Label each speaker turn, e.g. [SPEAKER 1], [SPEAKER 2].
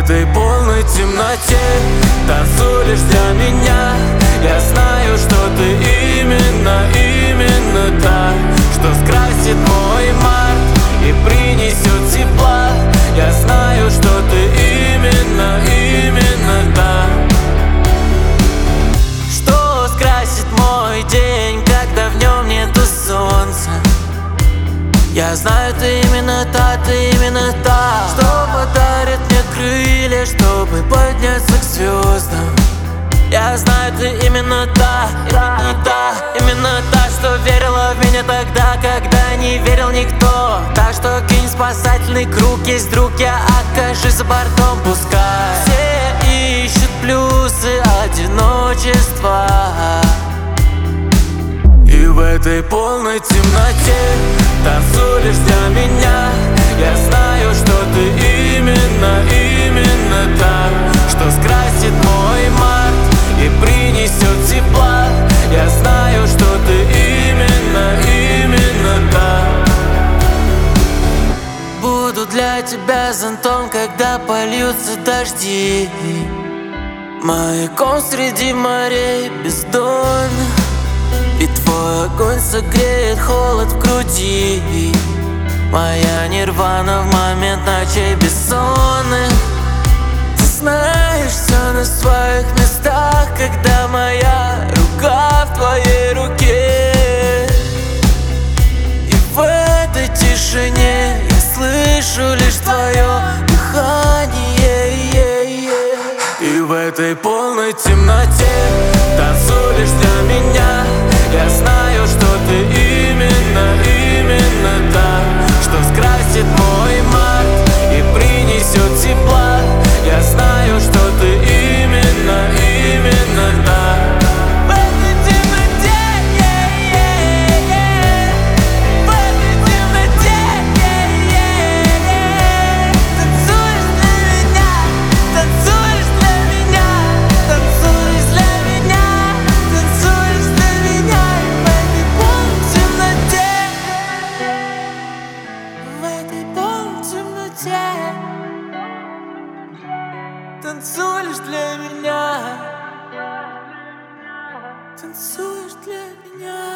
[SPEAKER 1] этой полной темноте танцуй лишь для меня. Я знаю, что ты именно та, что скрасит мой март и принесет тепла. Я знаю, что ты именно та, что скрасит мой день, когда в нем нету солнца. Я знаю, ты именно та, что подарит мне крылья, чтобы подняться к звездам. Я знаю, ты именно та, что верила в меня тогда, когда не верил никто. Та, что кинь спасательный круг, есть друг, я окажусь за бортом. Пускай все ищут плюсы одиночества, и в этой полной темноте танцуй лишь для меня. Я знаю, что ты именно та, что скрасит мой март и принесет тепла. Я знаю, что ты именно та. Буду для тебя зонтом, когда польются дожди, маяком среди морей бездонных. И твой огонь согреет холод в груди, моя нирвана в момент ночей бессонных. Ты знаешь все на своих местах, когда моя рука в твоей руке. И в этой тишине я слышу лишь твое дыхание. И в этой полной темноте танцуй лишь для меня. Я знаю, что ты именно та, что скрасит мой март и принесет тепла. Я знаю, что ты именно та. В этой темноте, в этой темноте танцуешь для меня, танцуешь для меня, танцуешь для меня, танцуешь для меня. В этой полной темноте танцуй лишь для меня, танцуешь для меня.